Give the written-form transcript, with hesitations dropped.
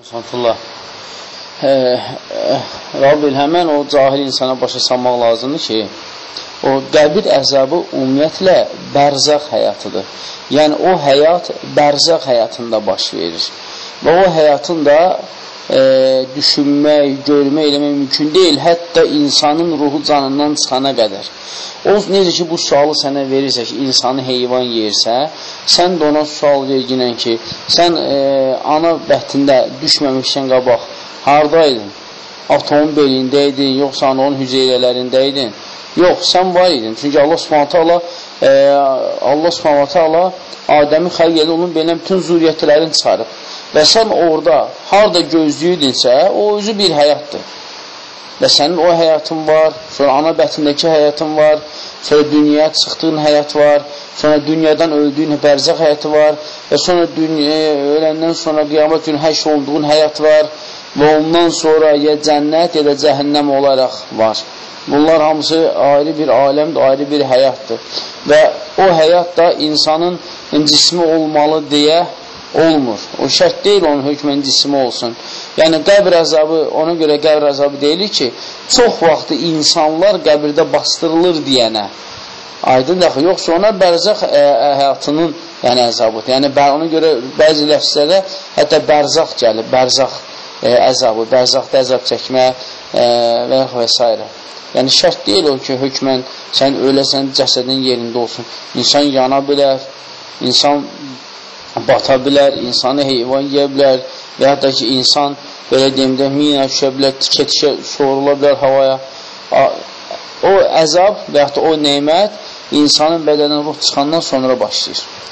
Santullah. Rabbil, həmən o cahil insana başa salmaq lazımdır ki, o qəbir əzabı ümumiyyətlə bərzaq həyatıdır. Yəni, o həyat bərzaq həyatında baş verir. Və o həyatın da düşünmək, görmək, eləmək mümkün deyil. Hətta insanın ruhu canından çıxana qədər. O, necə ki, bu sualı sənə verirsə ki, insanı heyvan yersə, sən də ona sual verginən ki, sən ana bəhtində düşməmişsən qabaq, haradaydın? Atomun belindəydin, yoxsa onun hüceyrələrindəydin? Yox, sən var idin. Çünki Allah Subhanahu taala Adəmi xəlq edib, onun belə bütün zürriyyətlərini çıxarıb. Və sən orada harada gözləyirdinsə, o özü bir həyatdır. Və sənin o həyatın var, sonra ana bətindəki həyatın var, sonra dünyaya çıxdığın həyat var, sonra dünyadan öldüyün bərzaq həyatı var və sonra öləndən sonra qiyamət günü həşr olduğun həyat var və ondan sonra ya cənnət ya da cəhənnəm olaraq var. Bunlar hamısı ayrı bir aləmdir, ayrı bir həyatdır. Və o həyat da insanın cismi olmalı deyə olmur. O şərt deyil onun hökmən cismi olsun. Yəni, qəbir əzabı, ona görə qəbir əzabı deyilir ki, çox vaxtı insanlar qəbirdə bastırılır deyənə. Aydın daxil, yoxsa ona bərzaq həyatının əzabıdır. Yəni, ona görə bəzi ləfslərdə hətta bərzaq gəlir, bərzaq əzabı, bərzaqda əzab çəkmə və s. Yəni, şərt deyil o ki, hökmən sən öləsən, cəsədin yerində olsun. İnsan yana bilər, insan bata bilər, insanı heyvan yeyə bilər və hətta ki, insan belə deyimdə minə düşə bilər, tikə-tikə soğurula bilər havaya. O əzab və hətta o neymət insanın bədəndən ruh çıxandan sonra başlayır.